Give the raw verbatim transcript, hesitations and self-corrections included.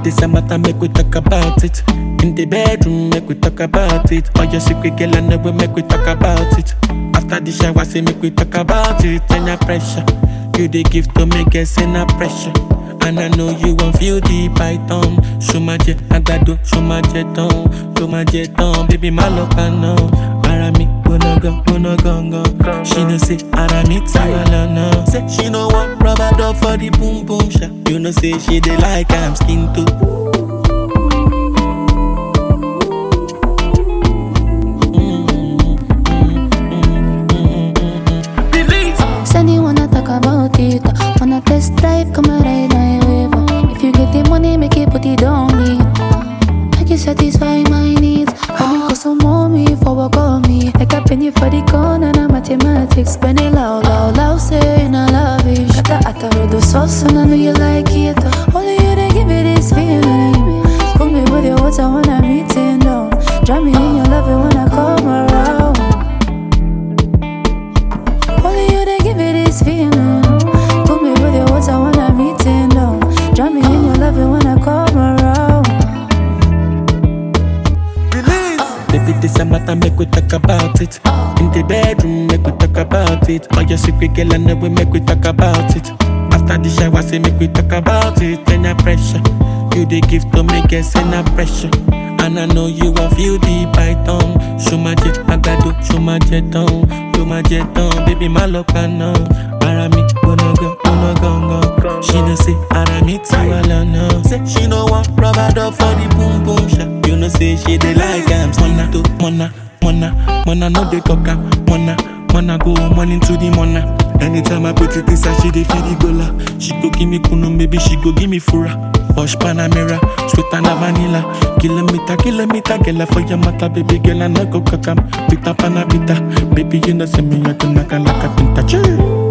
this a matter, make we talk about it. In the bedroom, make we talk about it. All your secret, girl, I know we make we talk about it. After the shower, say make we talk about it. And your pressure, you the gift to make us in a pressure. And I know you won't feel the python. Show my jet, I got do, show my jet on, show my jet on. Baby, my love, I know. Arami, wanna go, wanna go, go. She no say, Arami, Tawala, no. Say, she no want rubber dog for the boom boom shot. You know, say, she dey like I'm skin too. Said you wanna talk about it. Wanna test drive, come and ride my wave. If you get the money, make it put it on me. Make you satisfy my needs. Honey, cause some mommy for work on me. Like a penny for the corner, and mathematics. Spend it loud, loud, loud, saying I love it. Got the atta with the sauce, and I know you like it. Only you to give me this feeling. Put me with your water when I'm eating down. Drown me in your love it when I come around. Only you to give me this feeling. Put me with your water when I'm eating down. Drown me in your love it when I come around. Baby, this a matter, make we talk about it. In the bedroom, make we talk about it. All your secret, girl, I know we make we talk about it. After the shower, say make we talk about it. Then your pressure, you the gift to make us in a pressure. And I know you won't feel the python. Show my jet, I got do, show my jet on, show my jet on. Baby, my love, I know. Arami, wanna go, wanna go, go. She no say, Arami, Tawala, no. Say, she no want rubber dog for the boom boom shot. You know, say, she dey like I'm mona, to mona, mona, mona, no dey talk am, mona, mona go morning to the mona. Anytime I put it inside, she dey feel the gola. She go give me kunu, maybe she go give me fura. Posh Panamera, sweet and vanilla. Kilometer, kilometer, girl, for your matter, baby girl, and I go kakam. Pita panabita, baby, you know, say me, I go knock like a pinta.